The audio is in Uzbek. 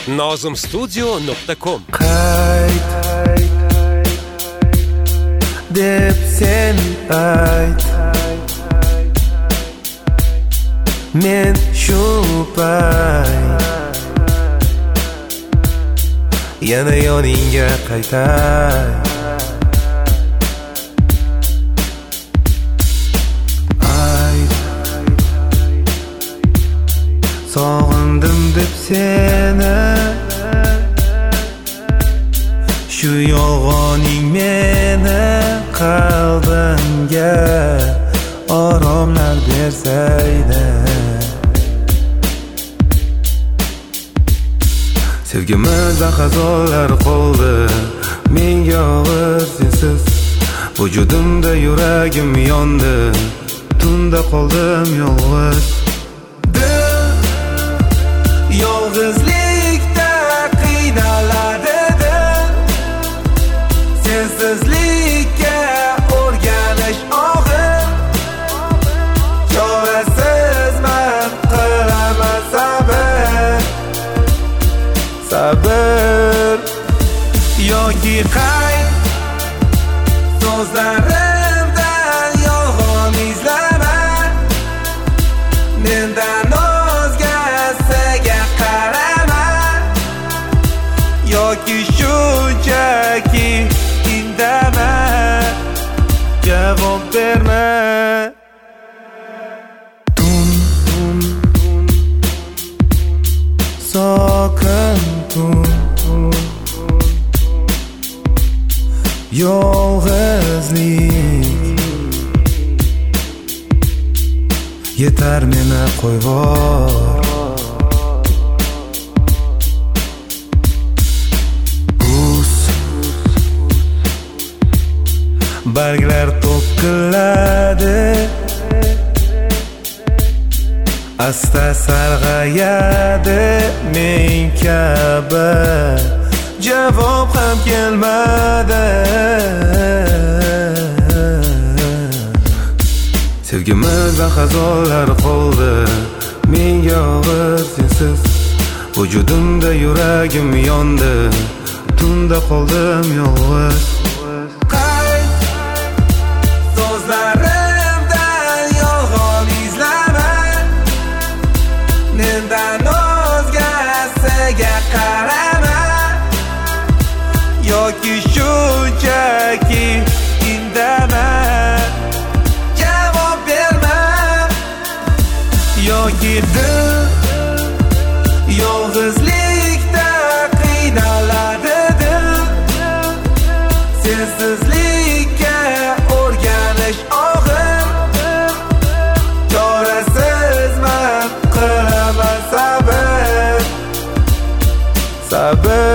nozimstudio.com. Qayt deb sen ayt, men shu payt yana yoningga qaytay. Sog'indim deb seni, shu yolg'oning meni qalbimga oromlar bersaydi. Sevgimizda xazolar qoldi, menga og'ir sensiz. Vujudimda yuragim yondi, tunda qoldim yolg'iz. Yolg'izlikda qiynaladi dil, sensizlikka o'rganish og'ir. Chorasizman, qilaman sabr, sabr. Yoki qayt, so'zlarimdan yolg'on izlama, mendan yoki shunchaki indama, javob berma. Tun sokin tun, yolg'izlik yetar, meni qo'yvor. Barglar to'kiladi, asta sarg'ayadi, men kabi javob ham kelmadi. Sevgimizda xazolar qoldi, menga og'ir sensiz. Vujudimda yuragim yondi, tunda qoldim yolg'iz. So'zlarimdan yolg'on izlama, mendan o'zgasiga qarama, yoki shunchaki indama, javob berma. Yoki dil yolg'izlikda qiynaladi dil, sensizlikka o'rganish og'ir. Chorasizman, qilaman sabr, sabr.